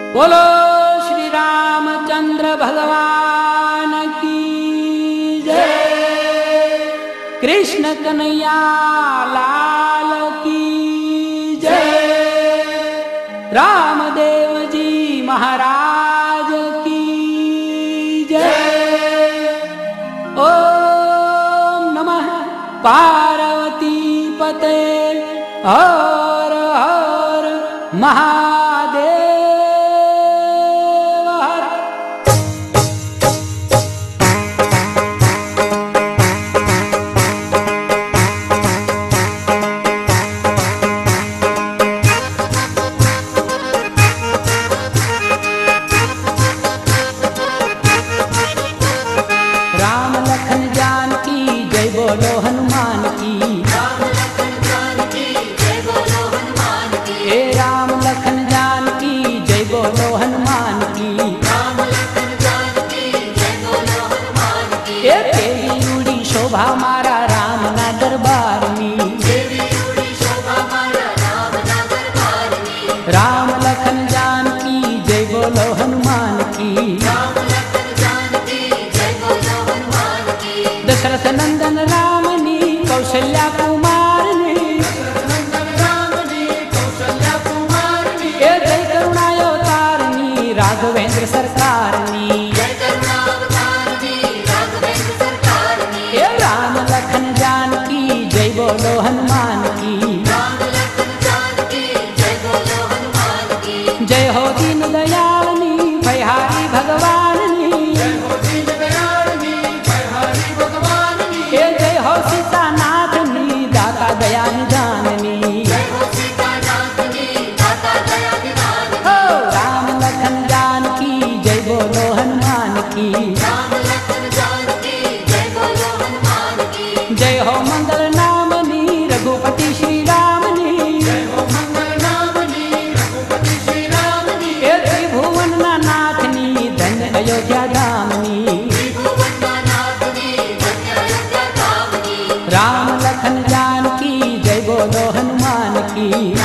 बोलो श्री रामचंद्र भगवान की जय। कृष्ण कन्हैया लाल की जय। रामदेव जी महाराज की जय। ओम नमः पार्वती पते हर हर महादेव। राम लखन जानकी जय बोलो हनुमान की। राम लखन जानकी जय बोलो हनुमान की। हे राम लखन जानकी जय बोलो हनुमान की। राम लखन जानकी जय बोलो हनुमान की। ए तेरी उड़ी शोभा मारा राम ना दरबार में। देवी उड़ी शोभा मारा राम ना दरबार में। राम लखन जानकी जय बोलो हनुमान की। राम लखन जानकी जय बोलो हनुमान की। दशरथ नंदन रामनी कौशल्या कुमारनी। नंदन रामनी कौशल्या कुमारनी। ए जय करुणावतारनी राघवेंद्र सरकारनी। जय करुणावतारनी राघवेंद्र सरकारनी। हे राम लखन जानकी जय बोलो हनुमान की। राम लखन जानकी जय बोलो हनुमान की। जय हो दीन दयालनी भयहारी भगवाननी। जय हो दीन दयालनी भयहारी भगवाननी। हे जय हो सीतानाथनी दाता दया निधाननी। जय हो सीतानाथनी दाता दया निधाननी। हो राम लखन जानकी जय बोलो हनुमान की। राम लखन जानकी जय बोलो हनुमान की। जय हो मंगल नामनी रघुपति श्री रामनी। जय हो मंगल नामनी रघुपति श्री रामनी। हे त्रिभुवन नाथनी धन्य अयोध्या धामनी। त्रिभुवन नाथनी धन्य अयोध्या धामनी। राम लखन जानकी जय बोलो हनुमान की।